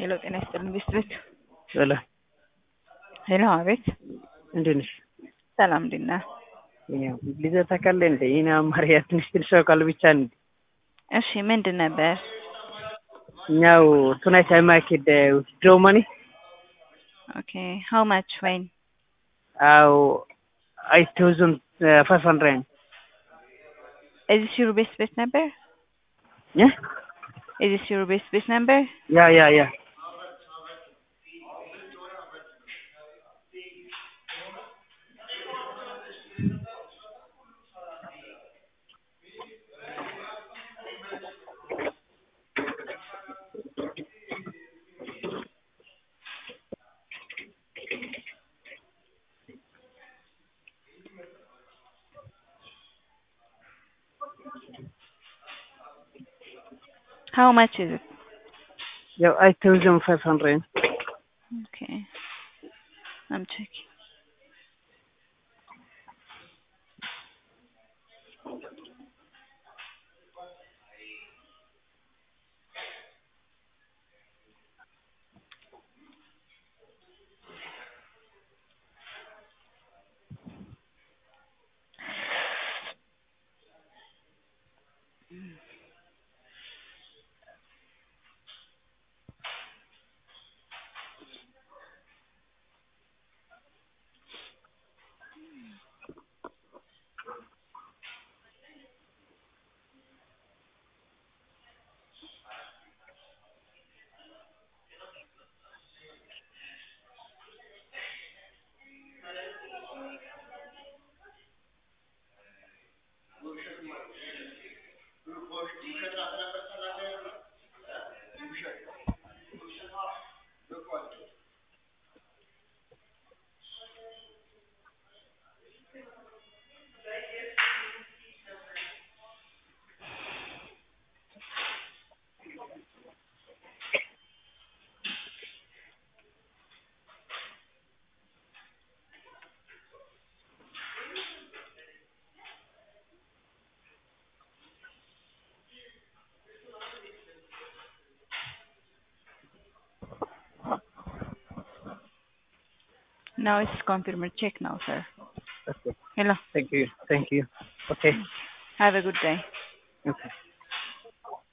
ሄሎ ጤና ይስጥልኝ ቢስትሪት ሄሎ ሄሎ አቤት እንዴት ነሽ? ሰላም እንዴት ነህ? ልደታ ካለ እንደ እኔ አማርያ ትንሽ ትንሽ አውቃል ብቻ እንዴ እሺ ምንድን ነበር? Now tonight I make it withdraw money. Okay, how much when? 8,500. Is this your best number? Yeah? Is this your best number? Yeah. How much is it? Yeah, 8,500. Okay, I'm checking. Now it's confirmed. Check now, sir. Okay. Hello. Thank you. Okay. Have a good day. Okay.